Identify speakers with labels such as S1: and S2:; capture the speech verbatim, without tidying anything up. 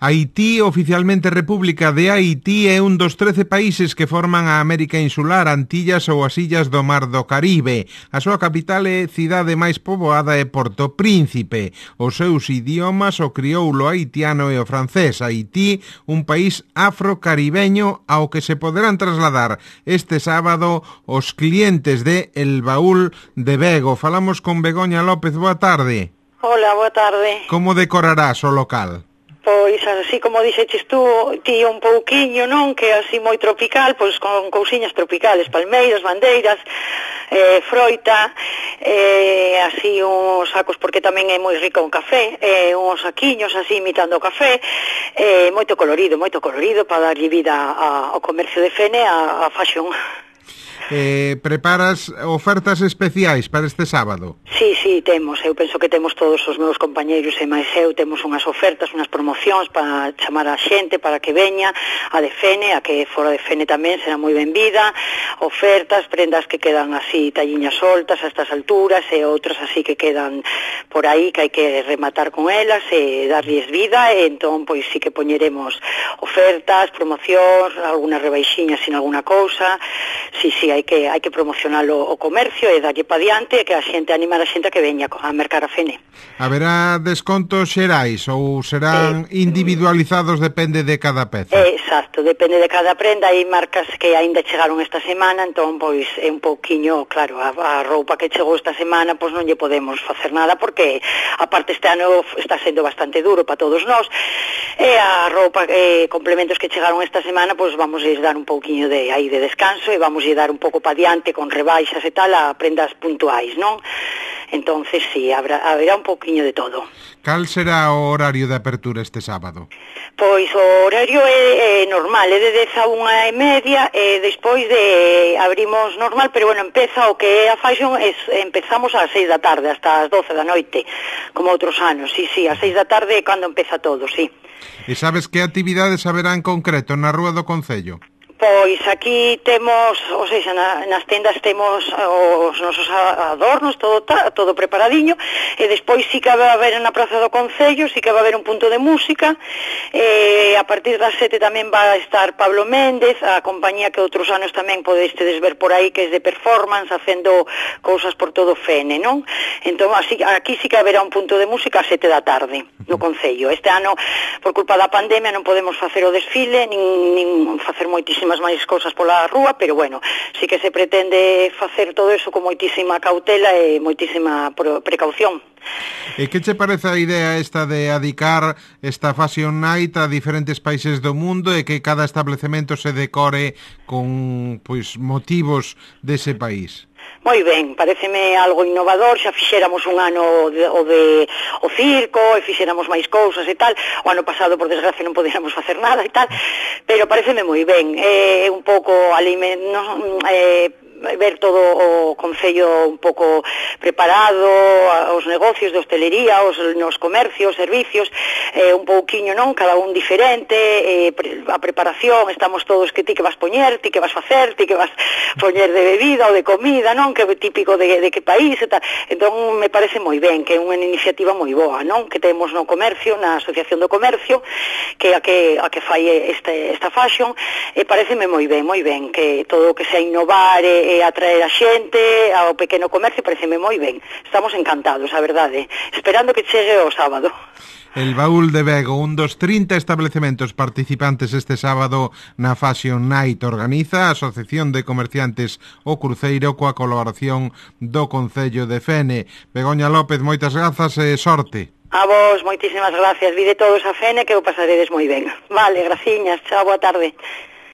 S1: Haití, oficialmente República de Haití, é un dos trece países que forman a América Insular, Antillas ou as illas do Mar do Caribe. A súa capital e cidade máis poboada é Porto Príncipe. Os seus idiomas o crioulo haitiano e o francés. Haití, un país afrocaribeño ao que se poderán trasladar este sábado os clientes de El Baúl de Bego. Falamos con Begoña López. Boa tarde.
S2: Hola, boa tarde.
S1: Como decorarás o local?
S2: Pois, así como dixeches tú, ti un pouquiño, non? Que é así moi tropical, pois con cousiñas tropicales, palmeiras, bandeiras, eh, froita, eh, así uns sacos, porque tamén é moi rico un café, eh, uns saquiños así imitando o café, eh, moito colorido, moito colorido, para darlle vida a, ao comercio de Fene, a, a fashion.
S1: Eh, preparas ofertas especiais para este sábado?
S2: Sí, sí, temos, eu penso que temos todos os meus compañeiros e máis eu, temos unhas ofertas, unhas promocións para chamar a xente para que veña, a de Fene, a que fora de Fene tamén será moi benvida, ofertas, prendas que quedan así talliñas soltas a estas alturas e outras así que quedan por aí que hai que rematar con elas e darlles vida, e entón pois sí que poñeremos ofertas, promocións, algunas rebaixiñas sin alguna cousa, sí, sí, hai que hai que promocionar o, o comercio e darlle pa diante e que a xente, animar a xente a que veña a mercar a Fene.
S1: Haberá descontos xerais ou serán eh, individualizados, depende de cada peza?
S2: Eh, exacto, depende de cada prenda. Hai marcas que aínda chegaron esta semana, entón pois é un pouquiño, claro, a, a roupa que chegou esta semana pois non lle podemos facer nada porque aparte este ano está sendo bastante duro para todos nós e a roupa, eh, complementos que chegaron esta semana pois vamos a dar un pouquiño de aí de descanso e vamos a dar un pouco pa diante con rebaixas e tal a prendas puntuais, non? Entonces, sí, habrá, haberá un pouquiño de todo.
S1: Cal será o horario de apertura este sábado?
S2: Pois o horario é, é normal, é de dez a unha e media e despois de abrimos normal, pero bueno, empeza o que é a fashion, es, empezamos ás seis da tarde hasta as doce da noite, como outros anos, sí, sí, ás seis da tarde é cando empeza todo, sí.
S1: E sabes que actividades haberá en concreto na Rúa do Concello?
S2: Pois aquí temos, ou seja, na, nas tendas temos os nosos adornos, todo todo preparadiño, e despois sí que vai haber na Praza do Concello, sí que vai haber un punto de música, e a partir das sete tamén vai estar Pablo Méndez, a compañía que outros anos tamén podestedes ver por aí, que é de performance, facendo cousas por todo Fene, non? Entón, así, aquí sí que haberá un punto de música a sete da tarde, no Concello. Este ano, por culpa da pandemia, non podemos facer o desfile, nin, nin facer moitísimas máis cousas pola rúa, pero bueno, sí que se pretende facer todo eso con moitísima cautela e moitísima precaución.
S1: E que che parece a idea esta de adicar esta Fashion Night a diferentes países do mundo e que cada establecemento se decore con pois motivos dese país?
S2: Moi ben, pareceme algo innovador, xa fixéramos un ano de, o de o circo, e fixéramos máis cousas e tal, o ano pasado, por desgracia, non podíamos facer nada e tal, pero pareceme moi ben, é un pouco aliment, no, eh, ver todo o Concello un pouco preparado, os negocios de hostelería, os nos comercios, servicios, eh, un pouquiño, non? Cada un diferente, eh, a preparación, estamos todos que ti que vas poñer, ti que vas facer, ti que vas poñer de bebida ou de comida, non? Que é típico de, de que país e tal. Entón, me parece moi ben, que é unha iniciativa moi boa, non? Que temos no comercio, na Asociación do Comercio, que a que, a que fai este, esta fashion, e pareceme moi ben, moi ben, que todo o que sea innovar e e atraer a xente ao pequeno comercio, pareceme moi ben. Estamos encantados, a verdade, esperando que chegue o sábado.
S1: El Baúl de Bego, un dos trinta establecementos participantes este sábado na Fashion Night, organiza a Asociación de Comerciantes O Cruceiro coa colaboración do Concello de Fene. Begoña López, moitas grazas e sorte.
S2: A vos, moitísimas gracias. Vide todos a Fene que o pasaredes moi ben. Vale, graciñas, chao, boa tarde.